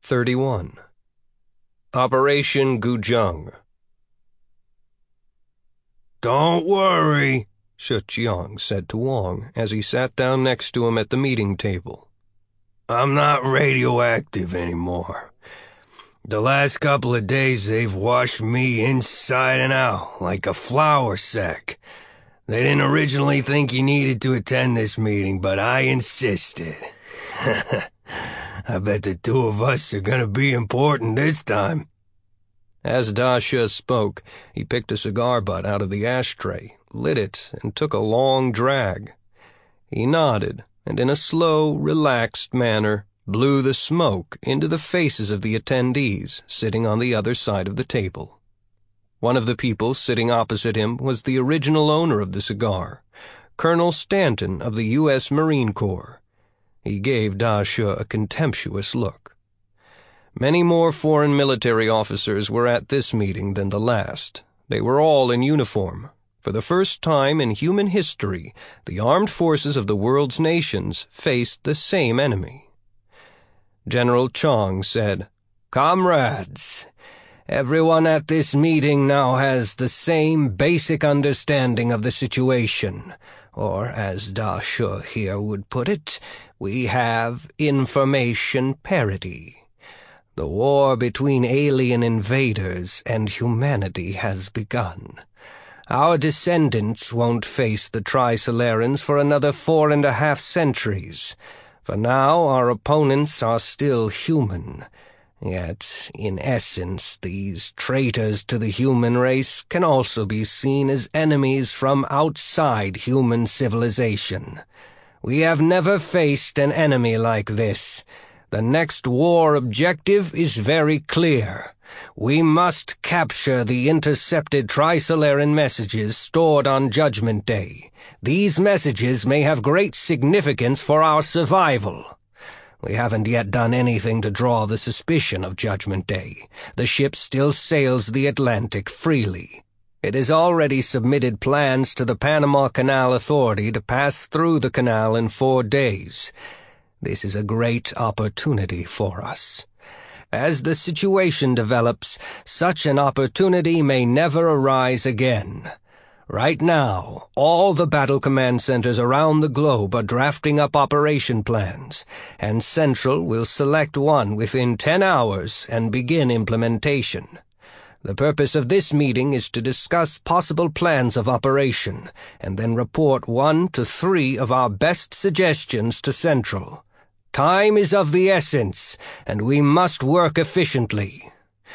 31. Operation Gujung. "Don't worry," Shi Jiang said to Wang as he sat down next to him at the meeting table. "I'm not radioactive anymore. The last couple of days they've washed me inside and out like a flour sack. They didn't originally think you needed to attend this meeting, but I insisted. I bet the two of us are gonna be important this time." As Da Shi spoke, he picked a cigar butt out of the ashtray, lit it, and took a long drag. He nodded, and in a slow, relaxed manner, blew the smoke into the faces of the attendees sitting on the other side of the table. One of the people sitting opposite him was the original owner of the cigar, Colonel Stanton of the U.S. Marine Corps. He gave Da Shi a contemptuous look. Many more foreign military officers were at this meeting than the last. They were all in uniform. For the first time in human history, the armed forces of the world's nations faced the same enemy. General Chang said, "Comrades, everyone at this meeting now has the same basic understanding of the situation, or as Da Shi here would put it, we have information parity. The war between alien invaders and humanity has begun. Our descendants won't face the Trisolarans for another 4.5 centuries. For now, our opponents are still human. Yet, in essence, these traitors to the human race can also be seen as enemies from outside human civilization. We have never faced an enemy like this. The next war objective is very clear. We must capture the intercepted Trisolaran messages stored on Judgment Day. These messages may have great significance for our survival. We haven't yet done anything to draw the suspicion of Judgment Day. The ship still sails the Atlantic freely. It has already submitted plans to the Panama Canal Authority to pass through the canal in 4 days. This is a great opportunity for us. As the situation develops, such an opportunity may never arise again. Right now, all the battle command centers around the globe are drafting up operation plans, and Central will select one within 10 hours and begin implementation. The purpose of this meeting is to discuss possible plans of operation, and then report 1 to 3 of our best suggestions to Central. Time is of the essence, and we must work efficiently.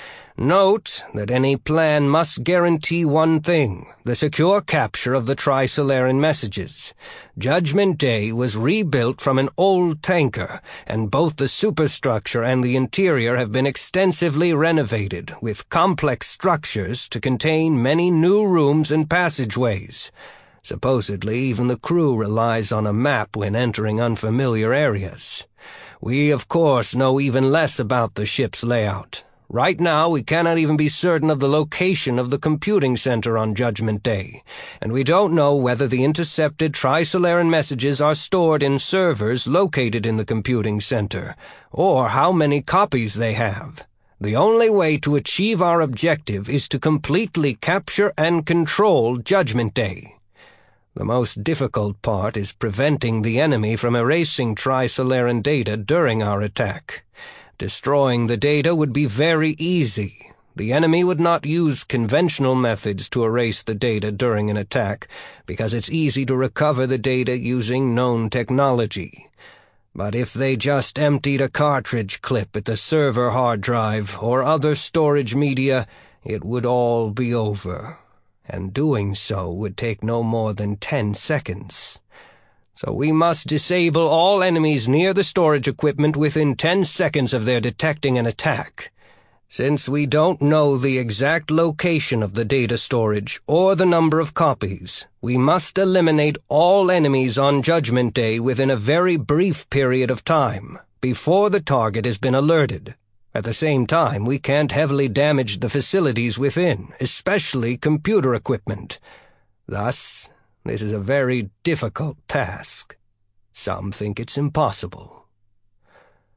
Note that any plan must guarantee one thing, the secure capture of the Trisolaran messages. Judgment Day was rebuilt from an old tanker, and both the superstructure and the interior have been extensively renovated, with complex structures to contain many new rooms and passageways. Supposedly, even the crew relies on a map when entering unfamiliar areas. We, of course, know even less about the ship's layout. Right now, we cannot even be certain of the location of the computing center on Judgment Day, and we don't know whether the intercepted Trisolaran messages are stored in servers located in the computing center, or how many copies they have. The only way to achieve our objective is to completely capture and control Judgment Day. The most difficult part is preventing the enemy from erasing Trisolaran data during our attack. Destroying the data would be very easy. The enemy would not use conventional methods to erase the data during an attack, because it's easy to recover the data using known technology. But if they just emptied a cartridge clip at the server hard drive or other storage media, it would all be over. And doing so would take no more than 10 seconds. So we must disable all enemies near the storage equipment within 10 seconds of their detecting an attack. Since we don't know the exact location of the data storage or the number of copies, we must eliminate all enemies on Judgment Day within a very brief period of time, before the target has been alerted. At the same time, we can't heavily damage the facilities within, especially computer equipment. Thus, this is a very difficult task. Some think it's impossible.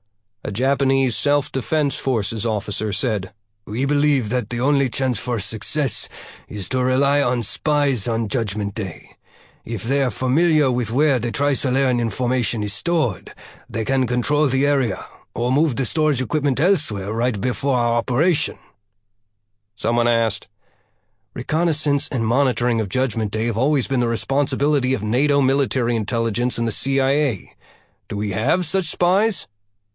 A Japanese Self-Defense Forces officer said, "We believe that the only chance for success is to rely on spies on Judgment Day. If they are familiar with where the Trisolarian information is stored, they can control the area or move the storage equipment elsewhere right before our operation." Someone asked, "Reconnaissance and monitoring of Judgment Day have always been the responsibility of NATO military intelligence and the CIA. Do we have such spies?"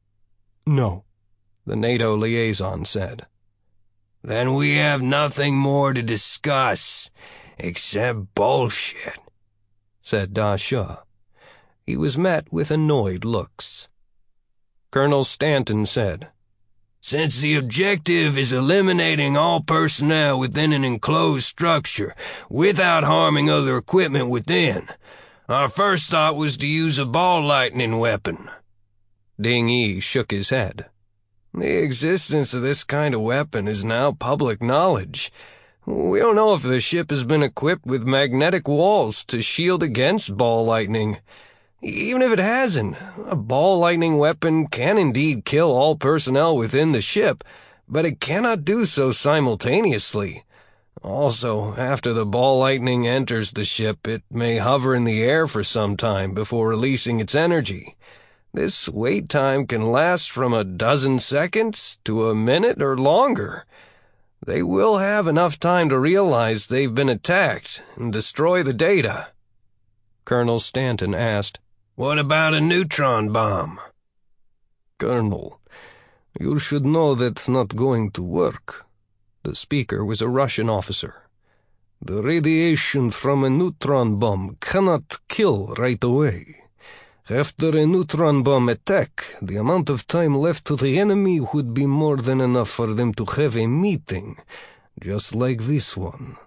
"No," the NATO liaison said. "Then we have nothing more to discuss, except bullshit," said Da Shi. He was met with annoyed looks. Colonel Stanton said, "Since the objective is eliminating all personnel within an enclosed structure without harming other equipment within, our first thought was to use a ball lightning weapon." Ding Yi shook his head. "The existence of this kind of weapon is now public knowledge. We don't know if the ship has been equipped with magnetic walls to shield against ball lightning. Even if it hasn't, a ball lightning weapon can indeed kill all personnel within the ship, but it cannot do so simultaneously. Also, after the ball lightning enters the ship, it may hover in the air for some time before releasing its energy. This wait time can last from a dozen seconds to a minute or longer. They will have enough time to realize they've been attacked and destroy the data." Colonel Stanton asked, "What about a neutron bomb?" "Colonel, you should know that's not going to work." The speaker was a Russian officer. "The radiation from a neutron bomb cannot kill right away. After a neutron bomb attack, the amount of time left to the enemy would be more than enough for them to have a meeting, just like this one."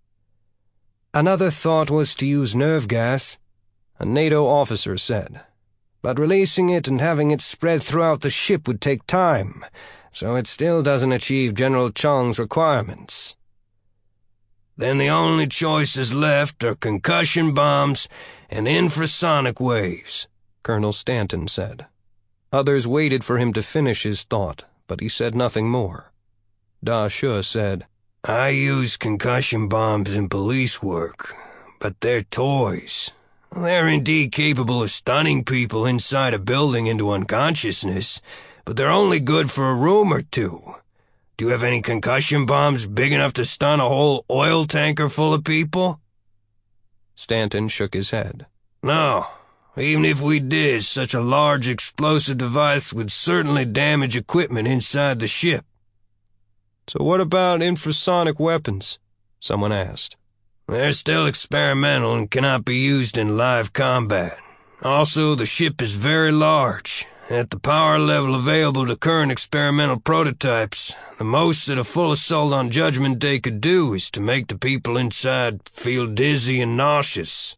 "Another thought was to use nerve gas," a NATO officer said. "But releasing it and having it spread throughout the ship would take time, so it still doesn't achieve General Chang's requirements." "Then the only choices left are concussion bombs and infrasonic waves," Colonel Stanton said. Others waited for him to finish his thought, but he said nothing more. Da Shi said, "I use concussion bombs in police work, but they're toys. They're indeed capable of stunning people inside a building into unconsciousness, but they're only good for a room or two. Do you have any concussion bombs big enough to stun a whole oil tanker full of people?" Stanton shook his head. "No. Even if we did, such a large explosive device would certainly damage equipment inside the ship." "So what about infrasonic weapons?" someone asked. "They're still experimental and cannot be used in live combat. Also, the ship is very large. At the power level available to current experimental prototypes, the most that a full assault on Judgment Day could do is to make the people inside feel dizzy and nauseous."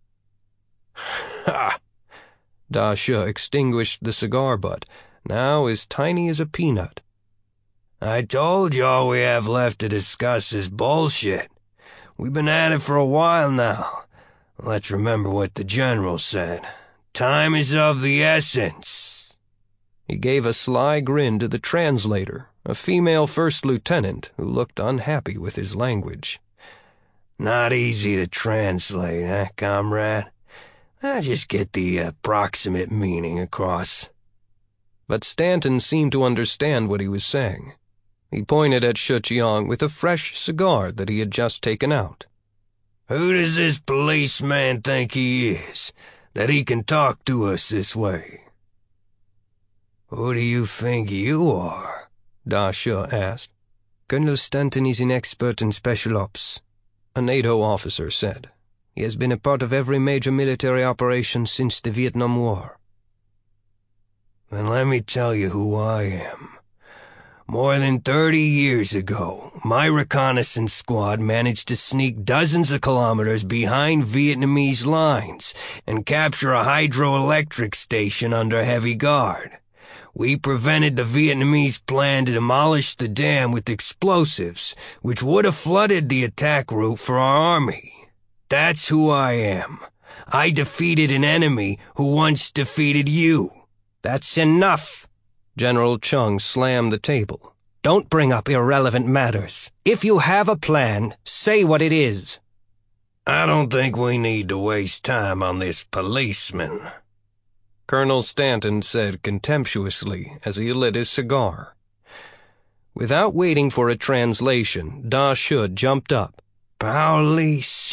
"Ha!" Da Shi extinguished the cigar butt, now as tiny as a peanut. "I told you all we have left to discuss is bullshit. We've been at it for a while now. Let's remember what the general said. Time is of the essence." He gave a sly grin to the translator, a female first lieutenant who looked unhappy with his language. "Not easy to translate, eh, comrade? I just get the approximate meaning across." But Stanton seemed to understand what he was saying. He pointed at Shi Jiang with a fresh cigar that he had just taken out. "Who does this policeman think he is, that he can talk to us this way?" "Who do you think you are?" Da Shi asked. "Colonel Stanton is an expert in special ops," a NATO officer said. "He has been a part of every major military operation since the Vietnam War." "Then let me tell you who I am. More than 30 years ago, my reconnaissance squad managed to sneak dozens of kilometers behind Vietnamese lines and capture a hydroelectric station under heavy guard. We prevented the Vietnamese plan to demolish the dam with explosives, which would have flooded the attack route for our army. That's who I am. I defeated an enemy who once defeated you." "That's enough," General Chung slammed the table. "Don't bring up irrelevant matters. If you have a plan, say what it is." "I don't think we need to waste time on this policeman," Colonel Stanton said contemptuously as he lit his cigar. Without waiting for a translation, Da Shi jumped up. "Police.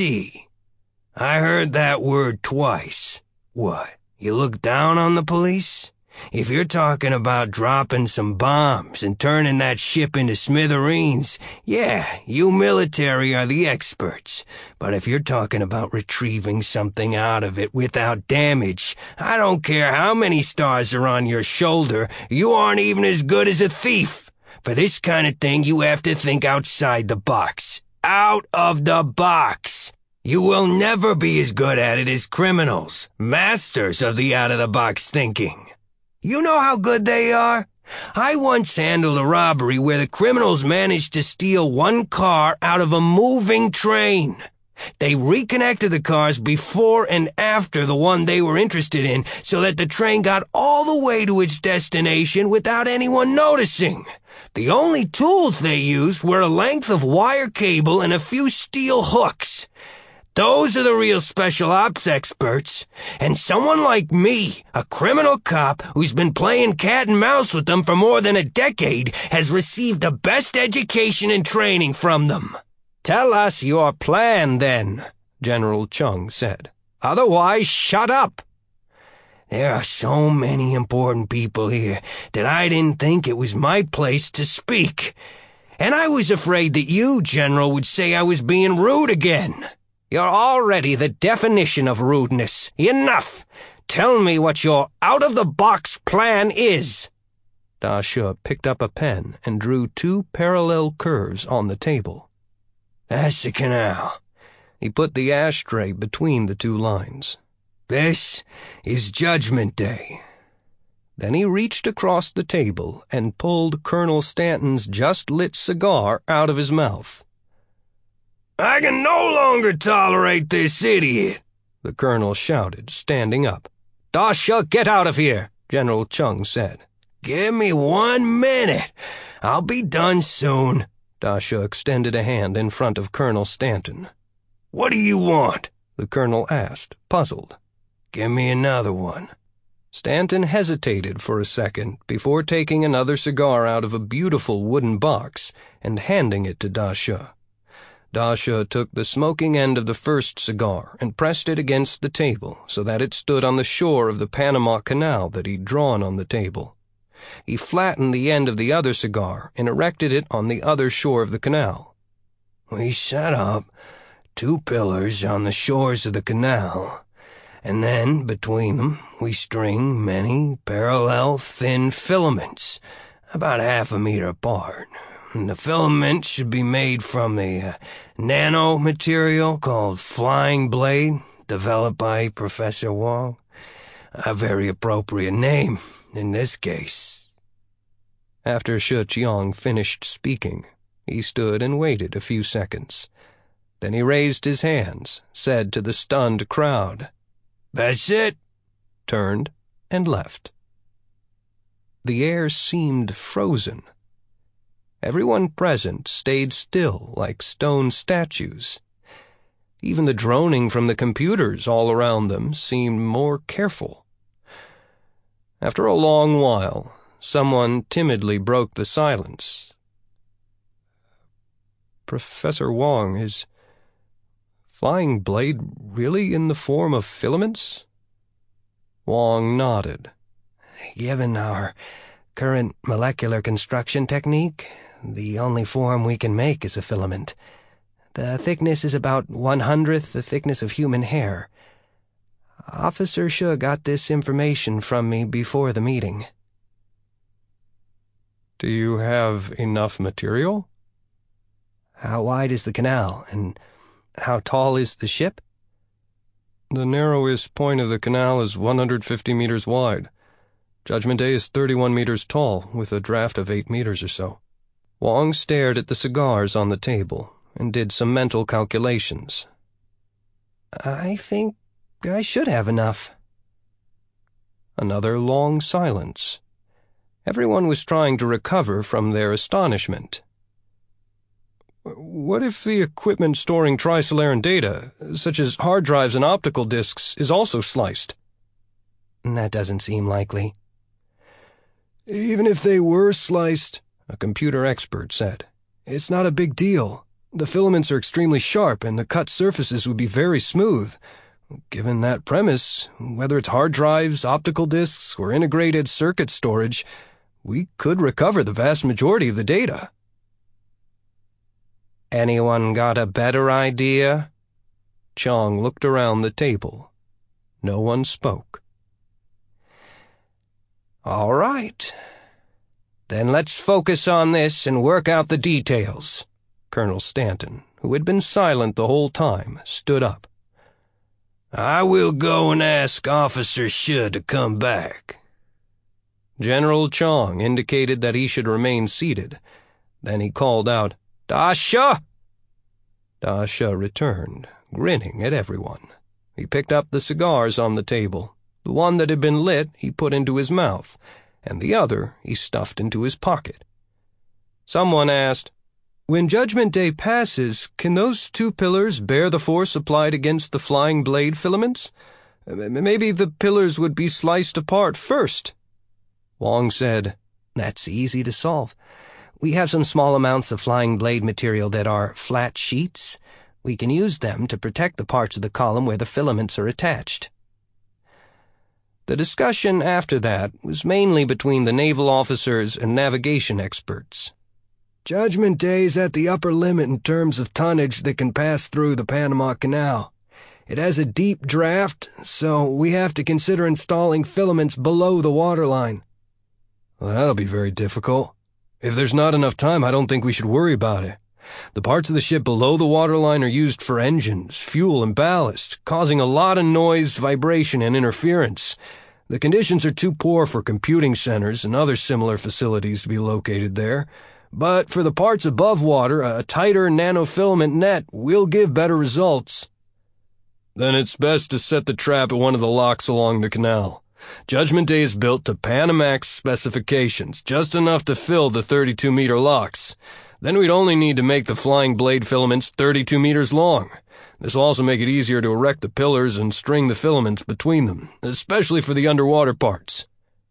I heard that word twice. What, you look down on the police? If you're talking about dropping some bombs and turning that ship into smithereens, yeah, you military are the experts. But if you're talking about retrieving something out of it without damage, I don't care how many stars are on your shoulder, you aren't even as good as a thief. For this kind of thing, you have to think outside the box. Out of the box. You will never be as good at it as criminals, masters of the out-of-the-box thinking. You know how good they are? I once handled a robbery where the criminals managed to steal one car out of a moving train. They reconnected the cars before and after the one they were interested in so that the train got all the way to its destination without anyone noticing. The only tools they used were a length of wire cable and a few steel hooks. Those are the real special ops experts. And someone like me, a criminal cop who's been playing cat and mouse with them for more than a decade, has received the best education and training from them. "Tell us your plan, then," General Chung said. "Otherwise, shut up." There are so many important people here that I didn't think it was my place to speak. And I was afraid that you, General, would say I was being rude again. "You're already the definition of rudeness. Enough! Tell me what your out-of-the-box plan is." Da Shi picked up a pen and drew 2 parallel curves on the table. "That's the canal." He put the ashtray between the 2 lines. "This is Judgment Day." Then he reached across the table and pulled Colonel Stanton's just-lit cigar out of his mouth. "I can no longer tolerate this idiot," the colonel shouted, standing up. "Da Shi, get out of here," General Chung said. "Give me 1 minute. I'll be done soon." Da Shi extended a hand in front of Colonel Stanton. "What do you want?" the colonel asked, puzzled. "Give me another one." Stanton hesitated for a second before taking another cigar out of a beautiful wooden box and handing it to Da Shi. Da Shi took the smoking end of the first cigar and pressed it against the table so that it stood on the shore of the Panama Canal that he'd drawn on the table. He flattened the end of the other cigar and erected it on the other shore of the canal. "We set up 2 pillars on the shores of the canal, and then between them we string many parallel thin filaments, about half a meter apart. The filaments should be made from a nanomaterial called Flying Blade, developed by Professor Wong. A very appropriate name in this case." After Shi Qiang finished speaking, he stood and waited a few seconds. Then he raised his hands, said to the stunned crowd, "That's it," turned, and left. The air seemed frozen. Everyone present stayed still like stone statues. Even the droning from the computers all around them seemed more careful. After a long while, someone timidly broke the silence. "Professor Wong, is Flying Blade really in the form of filaments?" Wong nodded. "Given our current molecular construction technique, the only form we can make is a filament. The thickness is about 1/100th the thickness of human hair. Officer Shi got this information from me before the meeting." "Do you have enough material?" "How wide is the canal, and how tall is the ship?" "The narrowest point of the canal is 150 meters wide. Judgment Day is 31 meters tall, with a draft of 8 meters or so." Wong stared at the cigars on the table and did some mental calculations. "I think I should have enough." Another long silence. Everyone was trying to recover from their astonishment. What if the equipment storing Trisolaran data, such as hard drives and optical disks, is also sliced? That doesn't seem likely. Even if they were sliced, a computer expert said, it's not a big deal. The filaments are extremely sharp, and the cut surfaces would be very smooth. Given that premise, whether it's hard drives, optical disks, or integrated circuit storage, we could recover the vast majority of the data. Anyone got a better idea? Chong looked around the table. No one spoke. All right. Then let's focus on this and work out the details. Colonel Stanton, who had been silent the whole time, stood up. I will go and ask Officer Shi to come back. General Chong indicated that he should remain seated. Then he called out, Da Shi! Da Shi returned, grinning at everyone. He picked up the cigars on the table. The one that had been lit he put into his mouth, and the other he stuffed into his pocket. Someone asked, When Judgment Day passes, can those 2 pillars bear the force applied against the flying blade filaments? Maybe the pillars would be sliced apart first. Wong said, That's easy to solve. We have some small amounts of flying blade material that are flat sheets. We can use them to protect the parts of the column where the filaments are attached. The discussion after that was mainly between the naval officers and navigation experts. Judgment Day's at the upper limit in terms of tonnage that can pass through the Panama Canal. It has a deep draft, so we have to consider installing filaments below the waterline. Well, that'll be very difficult. If there's not enough time, I don't think we should worry about it. The parts of the ship below the waterline are used for engines, fuel, and ballast, causing a lot of noise, vibration, and interference. The conditions are too poor for computing centers and other similar facilities to be located there. But for the parts above water, a tighter nanofilament net will give better results. Then it's best to set the trap at one of the locks along the canal. Judgment Day is built to Panamax specifications, just enough to fill the 32-meter locks. Then we'd only need to make the flying blade filaments 32 meters long. This will also make it easier to erect the pillars and string the filaments between them, especially for the underwater parts.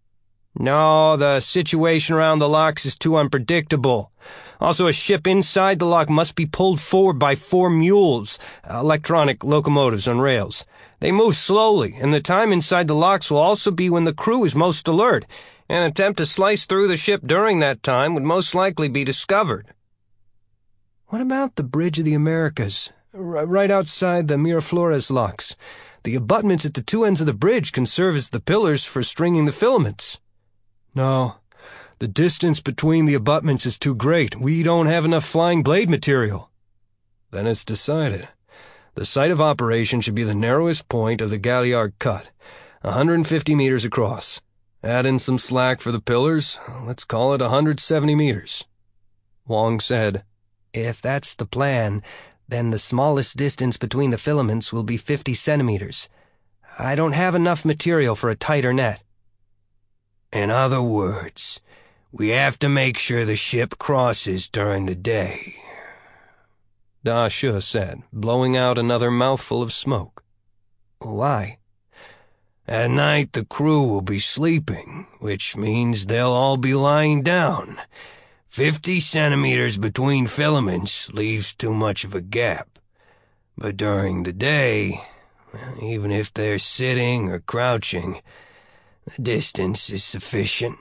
No, the situation around the locks is too unpredictable. Also, a ship inside the lock must be pulled forward by 4 mules, electronic locomotives on rails. They move slowly, and the time inside the locks will also be when the crew is most alert. An attempt to slice through the ship during that time would most likely be discovered. What about the Bridge of the Americas, right outside the Miraflores locks? The abutments at the 2 ends of the bridge can serve as the pillars for stringing the filaments. No, the distance between the abutments is too great. We don't have enough flying blade material. Then it's decided. The site of operation should be the narrowest point of the Galliard Cut, 150 meters across. Add in some slack for the pillars, let's call it 170 meters. Wong said, If that's the plan, then the smallest distance between the filaments will be 50 centimeters. I don't have enough material for a tighter net. In other words, we have to make sure the ship crosses during the day, Da Shi said, blowing out another mouthful of smoke. Why? At night the crew will be sleeping, which means they'll all be lying down. 50 centimeters between filaments leaves too much of a gap. But during the day, even if they're sitting or crouching, the distance is sufficient.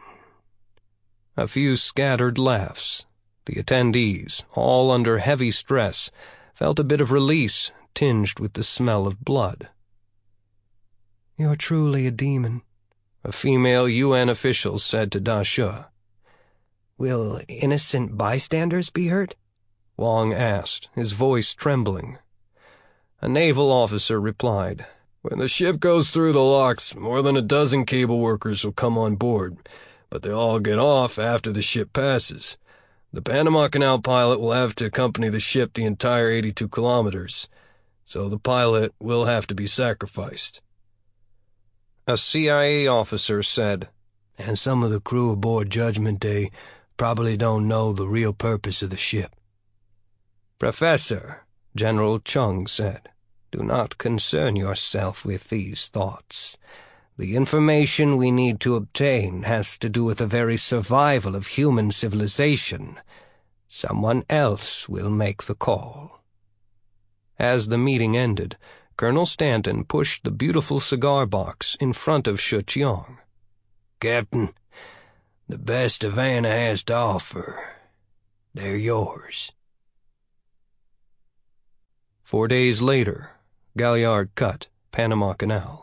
A few scattered laughs. The attendees, all under heavy stress, felt a bit of release tinged with the smell of blood. You're truly a demon, a female UN official said to Da Shi. Will innocent bystanders be hurt? Wong asked, his voice trembling. A naval officer replied, When the ship goes through the locks, more than a dozen cable workers will come on board, but they all get off after the ship passes. The Panama Canal pilot will have to accompany the ship the entire 82 kilometers, so the pilot will have to be sacrificed. A CIA officer said, And some of the crew aboard Judgment Day probably don't know the real purpose of the ship." "Professor," General Chung said, "do not concern yourself with these thoughts. The information we need to obtain has to do with the very survival of human civilization. Someone else will make the call." As the meeting ended, Colonel Stanton pushed the beautiful cigar box in front of Shi Qiang. "Captain, the best Havana has to offer. They're yours." 4 days later, Galliard Cut, Panama Canal.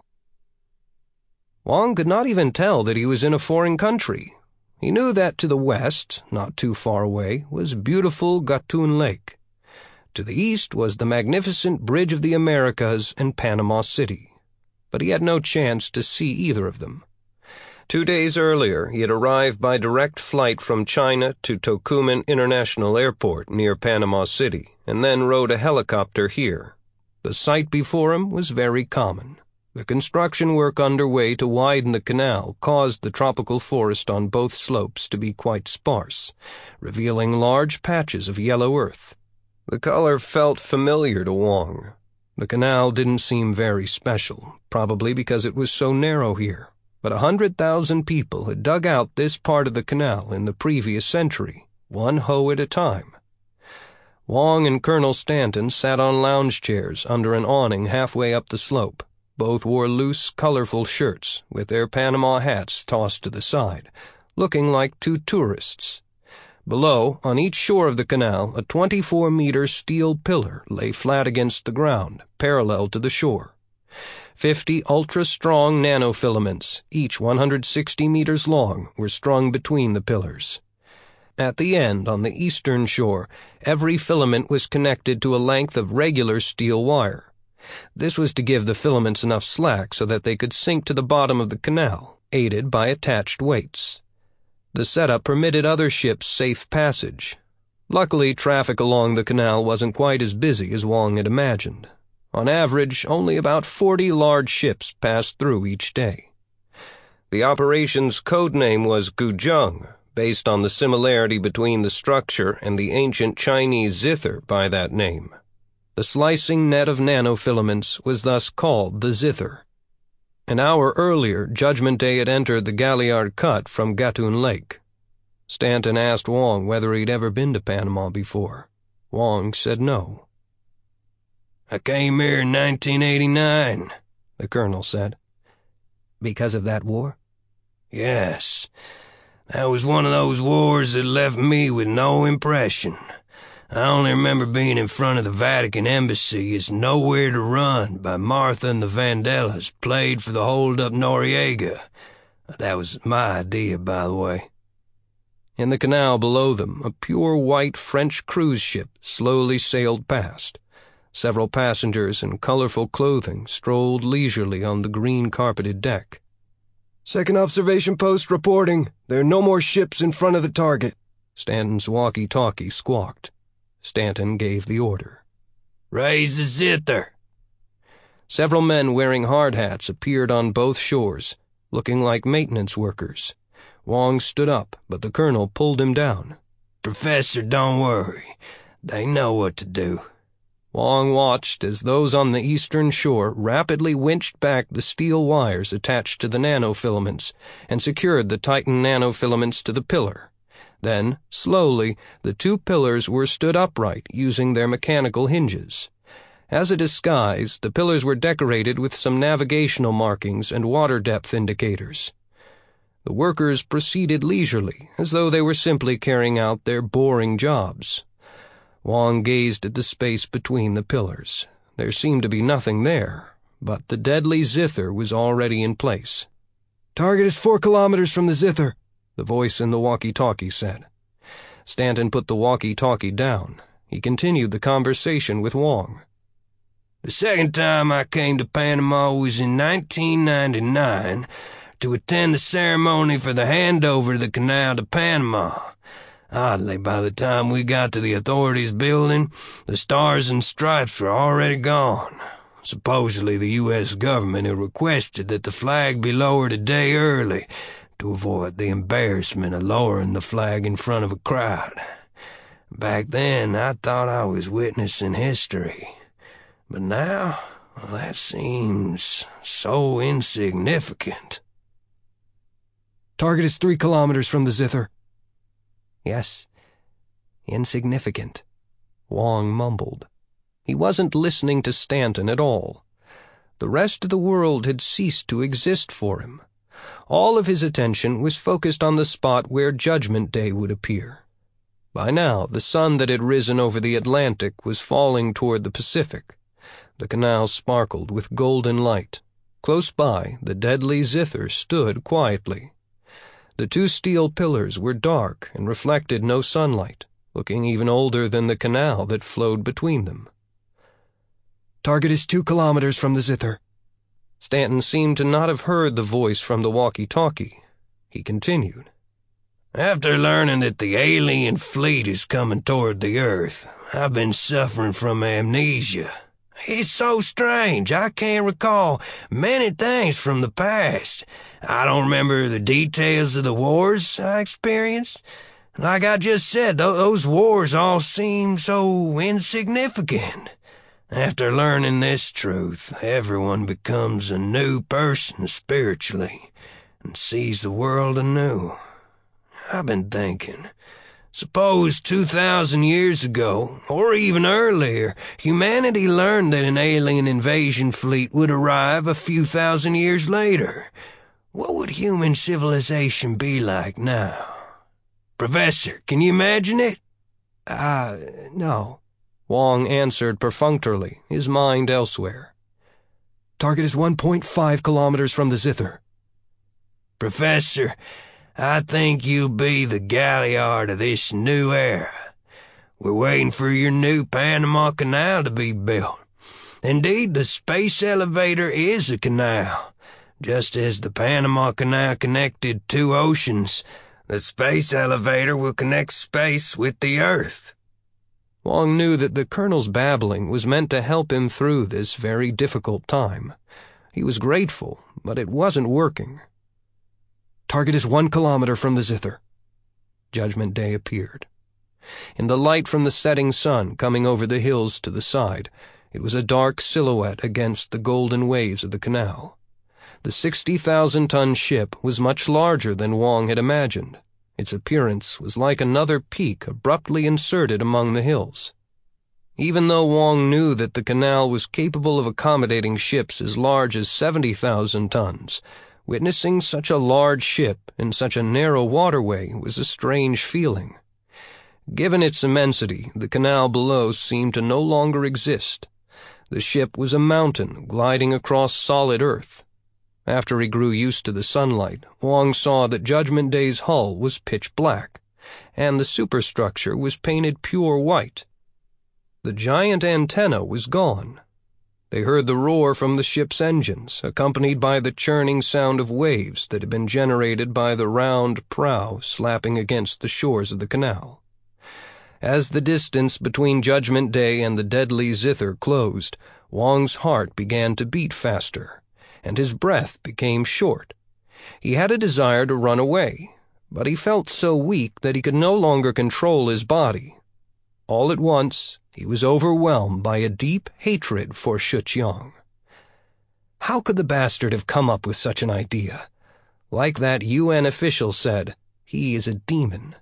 Wang could not even tell that he was in a foreign country. He knew that to the west, not too far away, was beautiful Gatun Lake. To the east was the magnificent Bridge of the Americas and Panama City. But he had no chance to see either of them. 2 days earlier, he had arrived by direct flight from China to Tocumen International Airport near Panama City, and then rode a helicopter here. The sight before him was very common. The construction work underway to widen the canal caused the tropical forest on both slopes to be quite sparse, revealing large patches of yellow earth. The color felt familiar to Wang. The canal didn't seem very special, probably because it was so narrow here, but 100,000 people had dug out this part of the canal in the previous century, one hoe at a time. Wang and Colonel Stanton sat on lounge chairs under an awning halfway up the slope. Both wore loose, colorful shirts, with their Panama hats tossed to the side, looking like two tourists. Below, on each shore of the canal, a 24-meter steel pillar lay flat against the ground, parallel to the shore. 50 ultra-strong nanofilaments, each 160 meters long, were strung between the pillars. At the end, on the eastern shore, every filament was connected to a length of regular steel wire. This was to give the filaments enough slack so that they could sink to the bottom of the canal, aided by attached weights. The setup permitted other ships safe passage. Luckily, traffic along the canal wasn't quite as busy as Wang had imagined. On average, only about 40 large ships passed through each day. The operation's codename was Guzheng, based on the similarity between the structure and the ancient Chinese zither by that name. The slicing net of nanofilaments was thus called the zither. An hour earlier, Judgment Day had entered the Galliard Cut from Gatun Lake. Stanton asked Wang whether he'd ever been to Panama before. Wang said no. "I came here in 1989, the colonel said. "Because of that war?" "Yes. That was one of those wars that left me with no impression. I only remember being in front of the Vatican Embassy as Nowhere to Run by Martha and the Vandellas played for the hold-up Noriega. That was my idea, by the way." In the canal below them, a pure white French cruise ship slowly sailed past. Several passengers in colorful clothing strolled leisurely on the green-carpeted deck. "Second observation post reporting. There are no more ships in front of the target," Stanton's walkie-talkie squawked. Stanton gave the order. "Raise the zither." Several men wearing hard hats appeared on both shores, looking like maintenance workers. Wang stood up, but the colonel pulled him down. "Professor, don't worry. They know what to do." Wang watched as those on the eastern shore rapidly winched back the steel wires attached to the nanofilaments and secured the Titan nanofilaments to the pillar. Then, slowly, the two pillars were stood upright using their mechanical hinges. As a disguise, the pillars were decorated with some navigational markings and water depth indicators. The workers proceeded leisurely, as though they were simply carrying out their boring jobs. Wang gazed at the space between the pillars. There seemed to be nothing there, but the deadly zither was already in place. "Target is 4 kilometers from the zither," the voice in the walkie-talkie said. Stanton put the walkie-talkie down. He continued the conversation with Wang. "The second time I came to Panama was in 1999 to attend the ceremony for the handover of the canal to Panama. Oddly, by the time we got to the authorities' building, the stars and stripes were already gone. Supposedly the U.S. government had requested that the flag be lowered a day early, to avoid the embarrassment of lowering the flag in front of a crowd. Back then, I thought I was witnessing history. But now, well, that seems so insignificant. Target is 3 kilometers from the Zither. Yes, insignificant, Wong mumbled. He wasn't listening to Stanton at all. The rest of the world had ceased to exist for him. All of his attention was focused on the spot where Judgment Day would appear. By now, the sun that had risen over the Atlantic was falling toward the Pacific. The canal sparkled with golden light. Close by, the deadly Zither stood quietly. The 2 steel pillars were dark and reflected no sunlight, looking even older than the canal that flowed between them. Target is 2 kilometers from the Zither. Stanton seemed to not have heard the voice from the walkie-talkie. He continued. After learning that the alien fleet is coming toward the Earth, I've been suffering from amnesia. It's so strange, I can't recall many things from the past. I don't remember the details of the wars I experienced. Like I just said, those wars all seem so insignificant. After learning this truth, everyone becomes a new person spiritually and sees the world anew. I've been thinking, suppose 2,000 years ago, or even earlier, humanity learned that an alien invasion fleet would arrive a few thousand years later. What would human civilization be like now? Professor, can you imagine it? No. Wong answered perfunctorily, his mind elsewhere. Target is 1.5 kilometers from the Zither. Professor, I think you'll be the galliard of this new era. We're waiting for your new Panama Canal to be built. Indeed, the space elevator is a canal. Just as the Panama Canal connected 2 oceans, the space elevator will connect space with the Earth. Wong knew that the colonel's babbling was meant to help him through this very difficult time. He was grateful, but it wasn't working. Target is 1 kilometer from the Zither. Judgment Day appeared. In the light from the setting sun coming over the hills to the side, it was a dark silhouette against the golden waves of the canal. The 60,000-ton ship was much larger than Wong had imagined. Its appearance was like another peak abruptly inserted among the hills. Even though Wong knew that the canal was capable of accommodating ships as large as 70,000 tons, witnessing such a large ship in such a narrow waterway was a strange feeling. Given its immensity, the canal below seemed to no longer exist. The ship was a mountain gliding across solid earth. After he grew used to the sunlight, Wong saw that Judgment Day's hull was pitch black, and the superstructure was painted pure white. The giant antenna was gone. They heard the roar from the ship's engines, accompanied by the churning sound of waves that had been generated by the round prow slapping against the shores of the canal. As the distance between Judgment Day and the deadly Zither closed, Wong's heart began to beat faster, and his breath became short. He had a desire to run away, but he felt so weak that he could no longer control his body. All at once, he was overwhelmed by a deep hatred for Shuqiang. How could the bastard have come up with such an idea? Like that UN official said, he is a demon.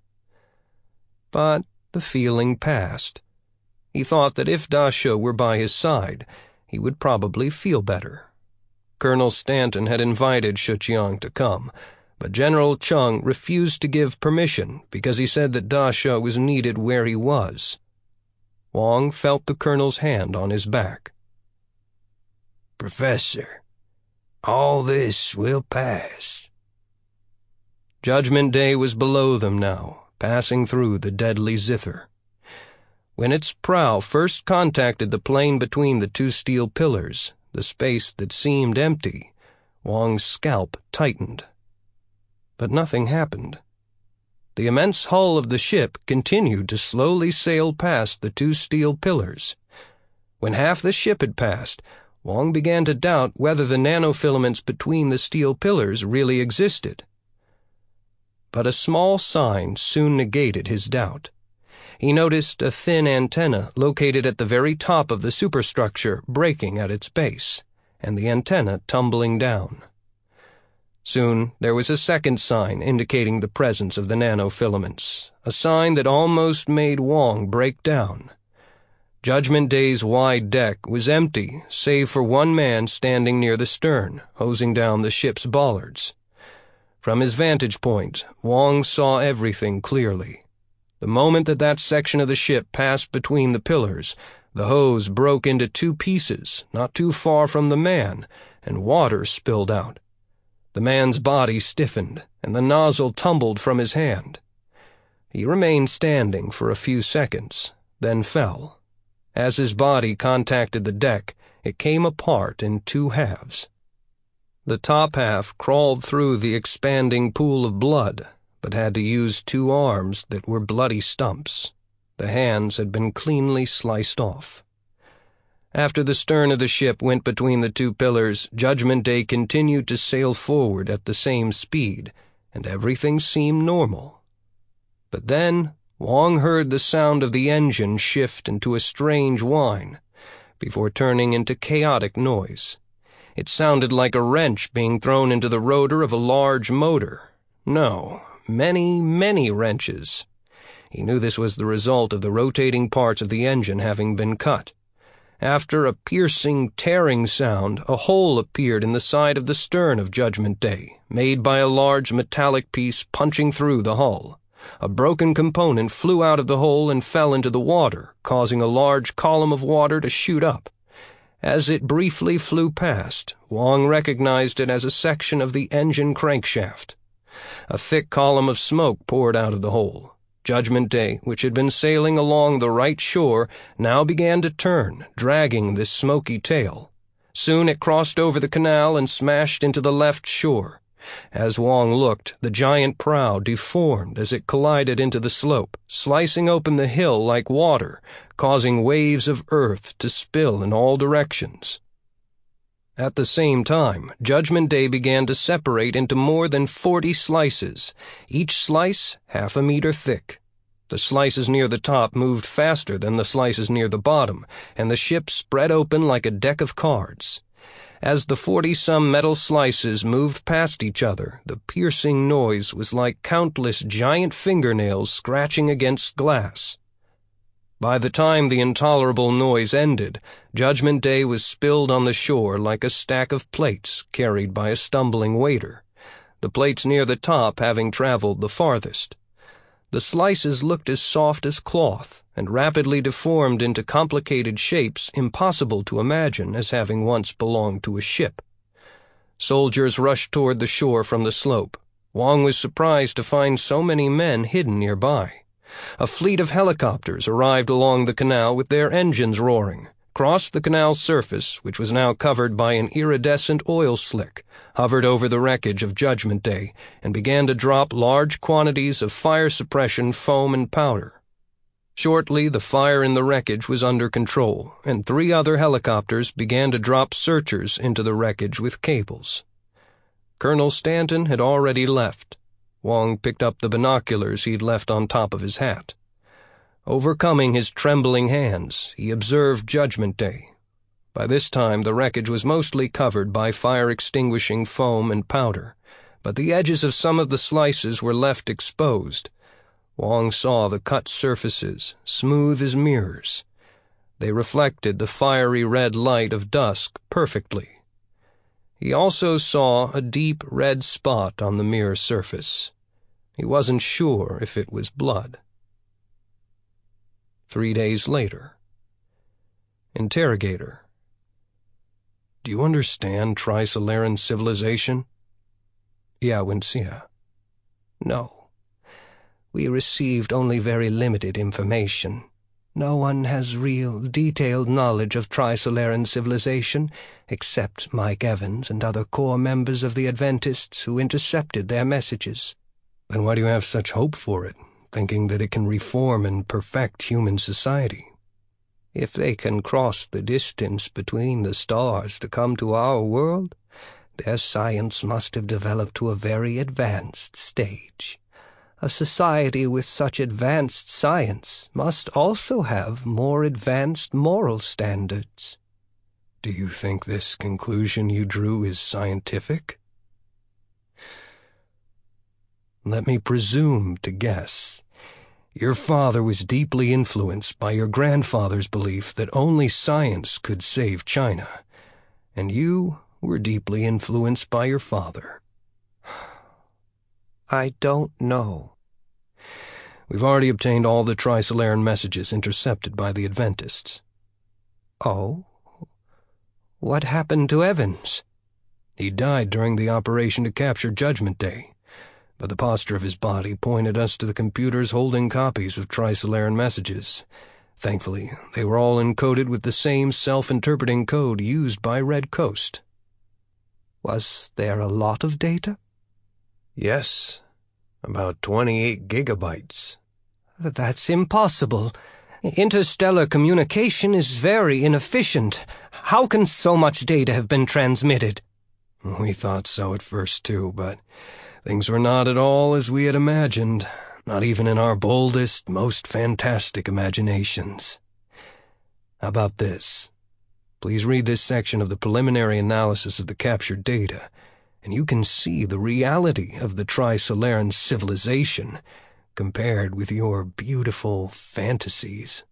But the feeling passed. He thought that if Da Shi were by his side, he would probably feel better. Colonel Stanton had invited Shuqiang to come, but General Chung refused to give permission because he said that Da Shi was needed where he was. Wong felt the colonel's hand on his back. Professor, all this will pass. Judgment Day was below them now, passing through the deadly Zither. When its prow first contacted the plane between the 2 steel pillars, the space that seemed empty, Wong's scalp tightened. But nothing happened. The immense hull of the ship continued to slowly sail past the 2 steel pillars. When half the ship had passed, Wong began to doubt whether the nanofilaments between the steel pillars really existed. but a small sign soon negated his doubt. He noticed a thin antenna located at the very top of the superstructure breaking at its base, and the antenna tumbling down. Soon there was a second sign indicating the presence of the nanofilaments, a sign that almost made Wong break down. Judgment Day's wide deck was empty, save for one man standing near the stern, hosing down the ship's bollards. From his vantage point, Wong saw everything clearly. The moment that section of the ship passed between the pillars, the hose broke into two pieces, not too far from the man, and water spilled out. The man's body stiffened, and the nozzle tumbled from his hand. He remained standing for a few seconds, then fell. As his body contacted the deck, it came apart in two halves. The top half crawled through the expanding pool of blood, but had to use two arms that were bloody stumps. The hands had been cleanly sliced off. After the stern of the ship went between the two pillars, Judgment Day continued to sail forward at the same speed, and everything seemed normal. But then Wong heard the sound of the engine shift into a strange whine, before turning into chaotic noise. It sounded like a wrench being thrown into the rotor of a large motor. No, many wrenches. He knew this was the result of the rotating parts of the engine having been cut. After a piercing, tearing sound, a hole appeared in the side of the stern of Judgment Day, made by a large metallic piece punching through the hull. A broken component flew out of the hole and fell into the water, causing a large column of water to shoot up. As it briefly flew past, Wong recognized it as a section of the engine crankshaft. A thick column of smoke poured out of the hole. Judgment Day, which had been sailing along the right shore, now began to turn, dragging this smoky tail. Soon it crossed over the canal and smashed into the left shore. As Wong looked, the giant prow deformed as it collided into the slope, slicing open the hill like water, causing waves of earth to spill in all directions. At the same time, Judgment Day began to separate into more than 40 slices, each slice half a meter thick. The slices near the top moved faster than the slices near the bottom, and the ship spread open like a deck of cards. As the 40-some metal slices moved past each other, the piercing noise was like countless giant fingernails scratching against glass. By the time the intolerable noise ended, Judgment Day was spilled on the shore like a stack of plates carried by a stumbling waiter, the plates near the top having traveled the farthest. The slices looked as soft as cloth and rapidly deformed into complicated shapes impossible to imagine as having once belonged to a ship. Soldiers rushed toward the shore from the slope. Wong was surprised to find so many men hidden nearby. A fleet of helicopters arrived along the canal with their engines roaring, crossed the canal's surface, which was now covered by an iridescent oil slick, hovered over the wreckage of Judgment Day, and began to drop large quantities of fire suppression foam and powder. Shortly, the fire in the wreckage was under control, and 3 other helicopters began to drop searchers into the wreckage with cables. Colonel Stanton had already left. Wong picked up the binoculars he'd left on top of his hat. Overcoming his trembling hands, he observed Judgment Day. By this time, the wreckage was mostly covered by fire-extinguishing foam and powder, but the edges of some of the slices were left exposed. Wong saw the cut surfaces, smooth as mirrors. They reflected the fiery red light of dusk perfectly. He also saw a deep red spot on the mirror surface. He wasn't sure if it was blood. 3 days later. Interrogator: Do you understand Trisolaran civilization? Yawensia: No. We received only very limited information. No one has real, detailed knowledge of Trisolaran civilization, except Mike Evans and other core members of the Adventists who intercepted their messages. Then why do you have such hope for it, thinking that it can reform and perfect human society? If they can cross the distance between the stars to come to our world, their science must have developed to a very advanced stage. A society with such advanced science must also have more advanced moral standards. Do you think this conclusion you drew is scientific? Let me presume to guess. Your father was deeply influenced by your grandfather's belief that only science could save China, and you were deeply influenced by your father. I don't know. We've already obtained all the Trisolaran messages intercepted by the Adventists. Oh? What happened to Evans? He died during the operation to capture Judgment Day, but the posture of his body pointed us to the computers holding copies of Trisolaran messages. Thankfully, they were all encoded with the same self-interpreting code used by Red Coast. Was there a lot of data? Yes, about 28 gigabytes. That's impossible. Interstellar communication is very inefficient. How can so much data have been transmitted? We thought so at first, too, but things were not at all as we had imagined, not even in our boldest, most fantastic imaginations. How about this? Please read this section of the preliminary analysis of the captured data, and you can see the reality of the Trisolaran civilization compared with your beautiful fantasies.